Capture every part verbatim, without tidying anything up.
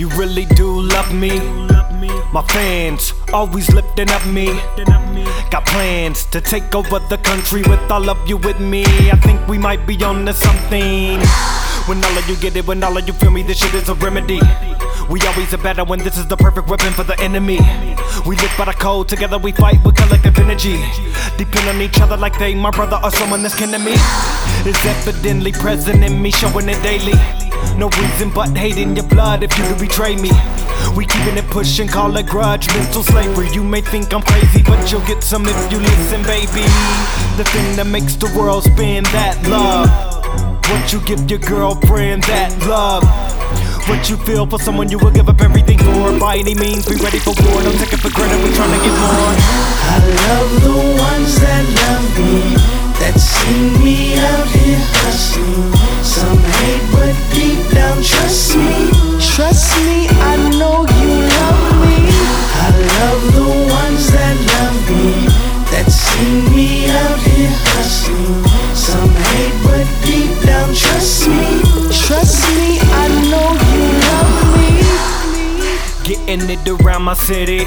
You really do love me. My fans always lifting up me. Got plans to take over the country with all of you with me. I think we might be on to something. When all of you get it, when all of you feel me, this shit is a remedy. We always are better when this is the perfect weapon for the enemy. We live by the code, together we fight with collective energy. Depend on each other like they my brother or someone that's kin to me. It's evidently present in me, showing it daily. No reason but hate in your blood if you do betray me. We keeping it pushing, call it grudge, mental slavery. You may think I'm crazy, but you'll get some if you listen, baby. The thing that makes the world spin, that love. What you give your girlfriend, that love. What you feel for someone you will give up everything for. By any means, be ready for war. Don't take it for granted, we're trying to get more. I love the ones that love me, that see me out here hustling. Some hate, but deep down trust me. Trust me, I know you love me. I love the ones that love me, that see me out here hustling. Some hate, but deep down trust me. Trust me, I know you love me. Getting it around my city.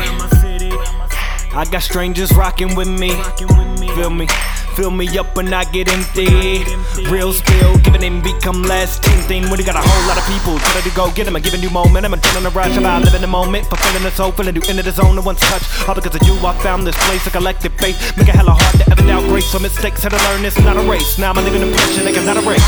I got strangers rocking with me. Feel me? Fill me up when I get empty. Real spill, giving in become less tempting. When you got a whole lot of people trying to go get them, I'm giving you momentum. I'm feeling the rush, about living the moment, fulfilling the soul, feeling you into the zone, no one's touch. All because of you, I found this place, a collective faith. Make it hella hard to ever doubt grace. So mistakes had to learn, it's not a race. Now I'm living impression, like it's not a race.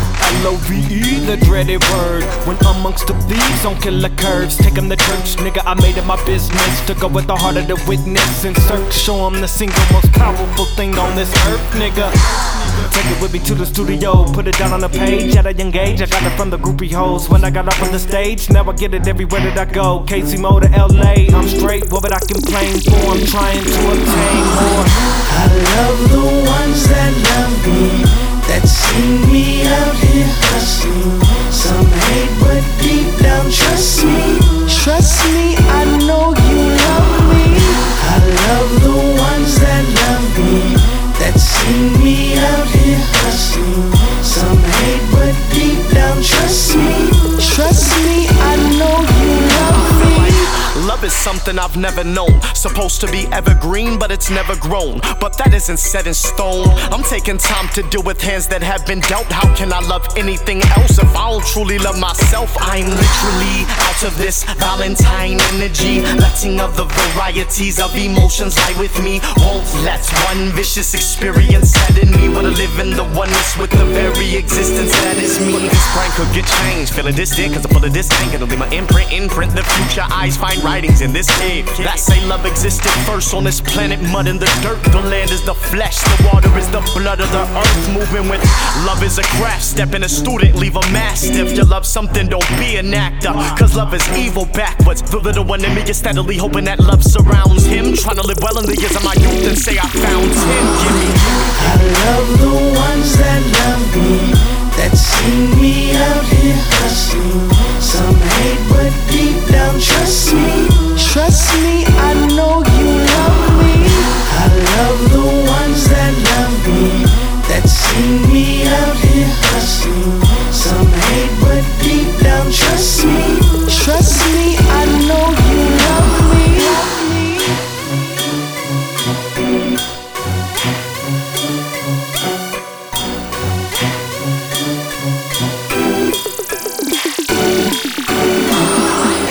L O V E, the dreaded word. When amongst the thieves on killer curves, take them to church, nigga, I made it my business to go with the heart of the witness and search, show them the single most powerful thing on this earth, nigga. Take it with me to the studio, put it down on the page. At a young age, I got it from the groupie hoes. When I got up on the stage, now I get it everywhere that I go. K C Mo to L A, I'm straight, what would I complain for? I'm trying to obtain more. I love the ones that love me, that see me out here hustling. Some hate, but deep down trust me. Trust me, I know you love me. I love the ones that love me, that see me out here hustling. Some hate, but deep down trust me. Trust me, I know you love me. Love is something I've never known. Supposed to be evergreen, but it's never grown. But that isn't set in stone. I'm taking time to deal with hands that have been dealt. How can I love anything else if I don't truly love myself? I'm literally out of this Valentine energy, letting other varieties of emotions lie with me. Won't let one vicious experience sadden me. Wanna live in the oneness with the very existence that is me. This brain could get changed, feeling this dick cause I'm full of this anger. Gonna leave my imprint, imprint the future. Eyes find writings in this cave that say love existed first on this planet. Mud in the dirt, the land is the flesh, the water is the blood of the earth. Moving with love is a craft. Step in a student, leave a master. If you love something, don't be an actor, cause love is evil backwards. The little one in me is steadily hoping that love surrounds him, trying to live well in the years of my youth and say I found him. Give me, I love the ones that love me, that see me out here hustling. Some hate, but deep down trust me. Trust me, I know you love me. I love the ones that love me, that see me out here hustling. Some hate, but deep down trust me.